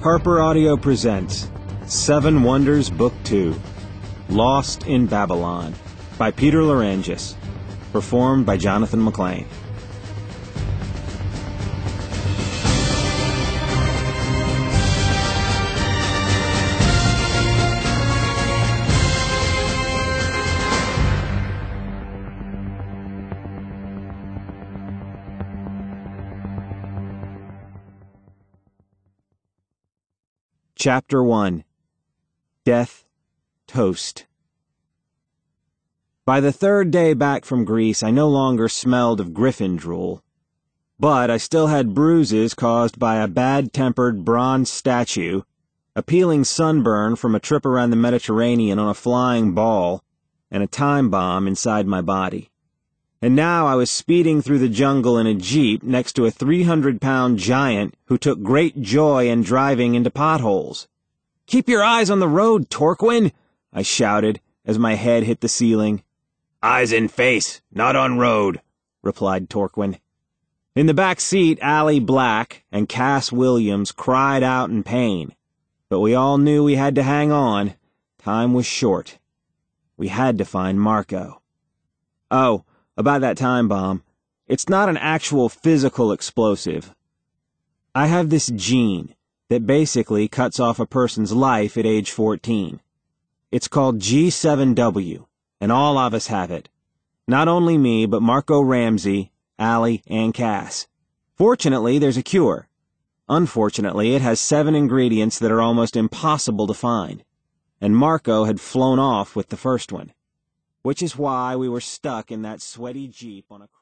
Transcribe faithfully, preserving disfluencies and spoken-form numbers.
Harper Audio presents Seven Wonders Book two, Lost in Babylon, by Peter Larangis, performed by Jonathan McLean. Chapter one. Death Toast. By the third day back from Greece, I no longer smelled of griffin drool, but I still had bruises caused by a bad-tempered bronze statue, a peeling sunburn from a trip around the Mediterranean on a flying ball, and a time bomb inside my body. And now I was speeding through the jungle in a jeep next to a three hundred pound giant who took great joy in driving into potholes. "Keep your eyes on the road, Torquin!" I shouted as my head hit the ceiling. "Eyes in face, not on road," replied Torquin. In the back seat, Allie Black and Cass Williams cried out in pain, but we all knew we had to hang on. Time was short. We had to find Marco. Oh, about that time bomb. It's not an actual physical explosive. I have this gene that basically cuts off a person's life at age fourteen. It's called G seven W, and all of us have it. Not only me, but Marco Ramsey, Allie, and Cass. Fortunately, there's a cure. Unfortunately, it has seven ingredients that are almost impossible to find, and Marco had flown off with the first one, which is why we were stuck in that sweaty jeep on a